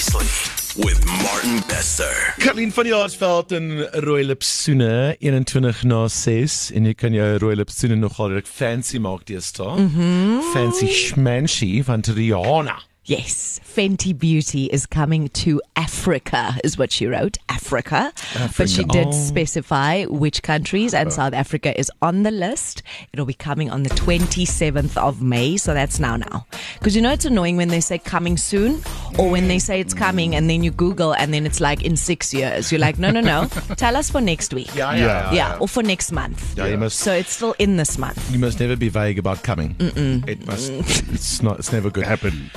Seriously with Martin Bester. Kathleen van die Haarsveld en rooi lipsoene 21:06 en jy kan jou rooi lipsoene nogal fancy maak deesdae. Fancy schmancy van Rihanna. Yes, Fenty Beauty is coming to Africa, is what she wrote, Africa. But she did specify which countries, and South Africa is on the list. It'll be coming on the 27th of May, so that's now. Because you know it's annoying when they say coming soon, or when they say it's coming, and then you Google, and then it's like in 6 years. You're like, no, tell us for next week. Yeah. Or for next month. Yeah, you must, so it's still in this month. you must never be vague about coming. It must, it's never good. Happen.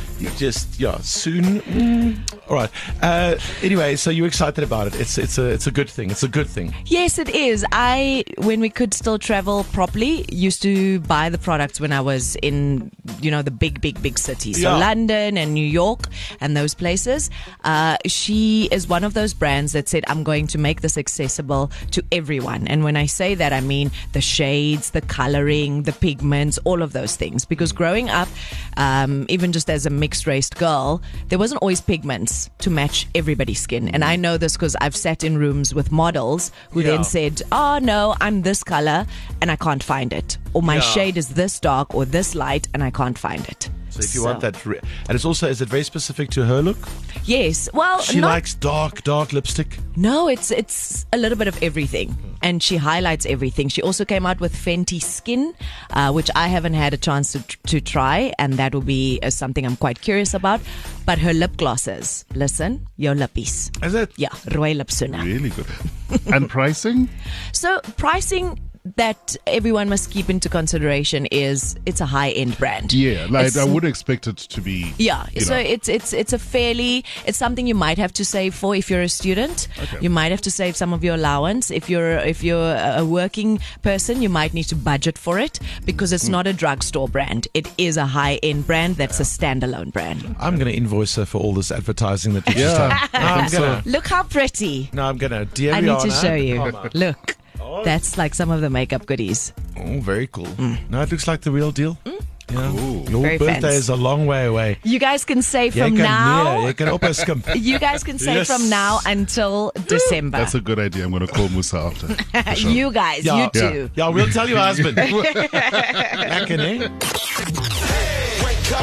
Soon. All right. Anyway, so you're excited about it. It's a good thing. It's a good thing. Yes, it is. When we could still travel properly, used to buy the products when I was in, the big cities. So Yeah. London and New York and those places. She is one of those brands that said, I'm going to make this accessible to everyone. And when I say that, I mean the shades, the coloring, the pigments, all of those things. Because growing up, even just as a mixed-raced girl, there wasn't always pigments to match everybody's skin. And I know this because I've sat in rooms with models who then said, oh no, I'm this color and I can't find it. Or my shade is this dark or this light and I can't find it. So if you want that, and it's also, is it very specific to her look? Yes. Well, She likes dark lipstick. No, it's a little bit of everything. And she highlights everything. She also came out with Fenty Skin, which I haven't had a chance to try. And that will be something I'm quite curious about. But her lip glosses, listen, your lippies. Is it? Yeah, rooi lipsoene. Really good. And pricing? So pricing that everyone must keep into consideration is it's a high-end brand. Yeah, like It's- I would expect it to be. Yeah, so know. it's something you might have to save for if you're a student. Okay. You might have to save some of your allowance. If you're a working person, you might need to budget for it because it's not a drugstore brand. It is a high-end brand that's a standalone brand. I'm going to invoice her for all this advertising that you just Yeah. done. Look how pretty. I'm going to. Dear I need to Rihanna, show you. come on. Look. That's like some of the makeup goodies. Oh, very cool. No, it looks like the real deal. Yeah. Cool. Your Very birthday fancy. is a long way away. You guys can save from Jy now. kan op 'n skimp. You guys can save Yes. from now until December. That's a good idea. I'm going to call Musa after. For sure. You guys, Yeah. you too. Yeah, we'll tell your husband. Lekker, né? Wake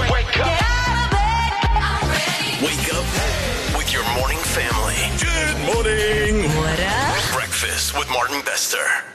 up with your morning family. Good morning. What up? Breakfast with Martin Bester.